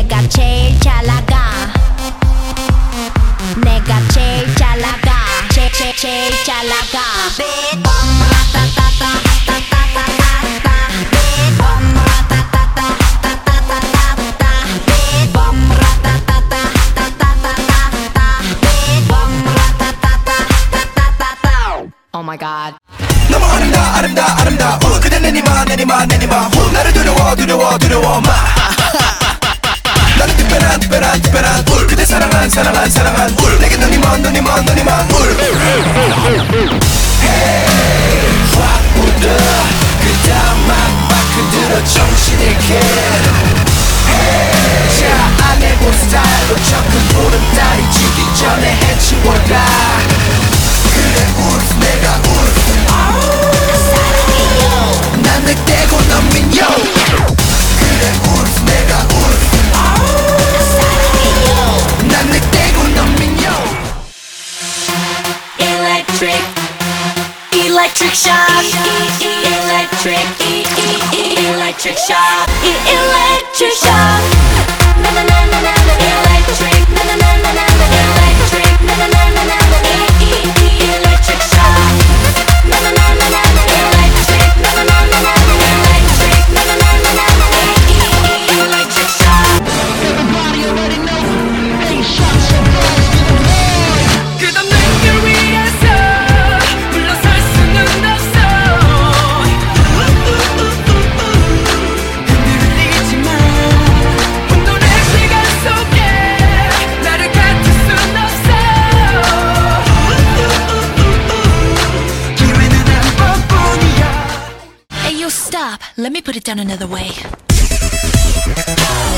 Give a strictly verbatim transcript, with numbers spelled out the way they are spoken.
내가 제일 잘 나가 내가 제일 잘 나가 제, 제, 제일 잘 나가 Oh my god. 너무 아름다 아름다 아름다워 그대 내니마 내니마 내니마 후 나를 두려워 두려워 두려워 마 나는 특별한 특별한 특별한 울 그대 사랑한 사랑한 사랑한 울 내게 눈이 먼 눈이 먼 눈이 먼 울 Hey 확 묻어 그 다음 막막 흔들어 정신 잃게 Hey 자 안내본 스타일로 접근 보름달이 지기 전에 해치워라 그래 울프 내가 울프 사랑해요 난 늑대고 넌 민요 그래 울프 내가 울프 사랑해요 난 늑대고 넌 민요 Electric Electric shock Electric Electric shock Electric shock Na na na na na Electric Na na na na na Electric Na na na na na Electric shock Na na na na na Electric Na na na na na Electric Na na na na na Electric shock Everybody already know Hey shots your balls to the floor 끝없는 길 위에서 물러설 수는 없어 흔들리지 마 혼돈의 시간 속에 나를 갖출 순 없어 기회는 한 번뿐이야 Hey, you stop. Let me put it down another way.